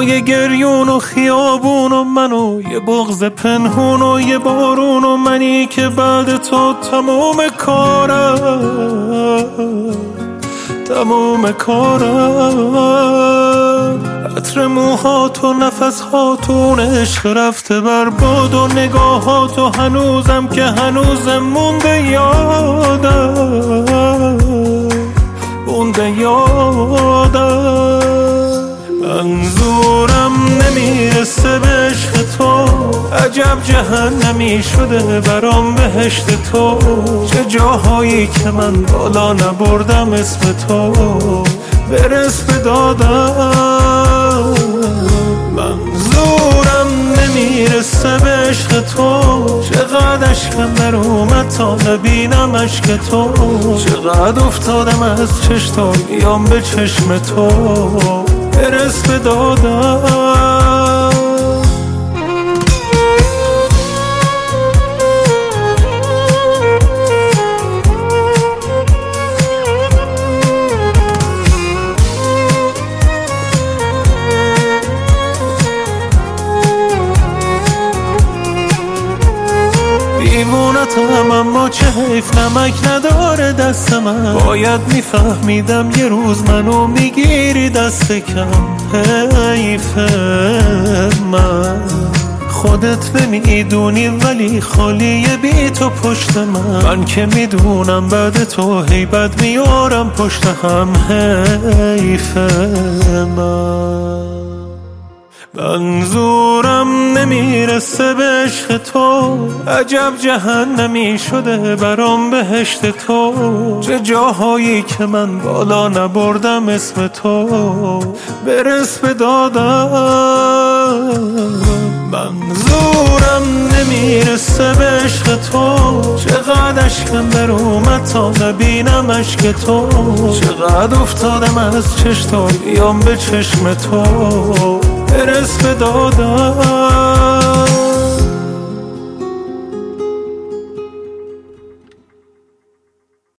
یه گریون و خیابون و من و یه بغض پنهون و یه بارون و منی که بعد تو تموم کارم عطر موهات و نفسهات و اون عشق رفته برباد و نگاهات و هنوزم که هنوزم مونده یادم منظورم نمیرسه به عشق تو، عجب جهنمی شده برام بهشت تو. چه جاهایی که من بالا نبردم اسم تو برس به دادم. منظورم نمیرسه به عشق تو، چقدر اشکم در اومد تا نبینم عشق تو. چقدر افتادم از چشم بیام به چشم تو برس به دادم. دیوونتم اما چه حیف نمک نداره دست من، باید میفهمیدم یه روز منو میگیری دست کم. حیف من خودت نمیدونی ولی خالیه بی تو پشت من که میدونم بعد تو هیبت میارم پشت هم. حیف من منظورم نمیرسه به عشق تو، عجب جهنمی شده برام بهشت تو. چه جاهایی که من بالا نبردم اسم تو برس به دادم. منظورم نمیرسه به عشق تو، چقدر اشکم در اومد تا نبینم عشق تو. چقدر افتادم از چشم تا بیام به چشم تو برس به دادم.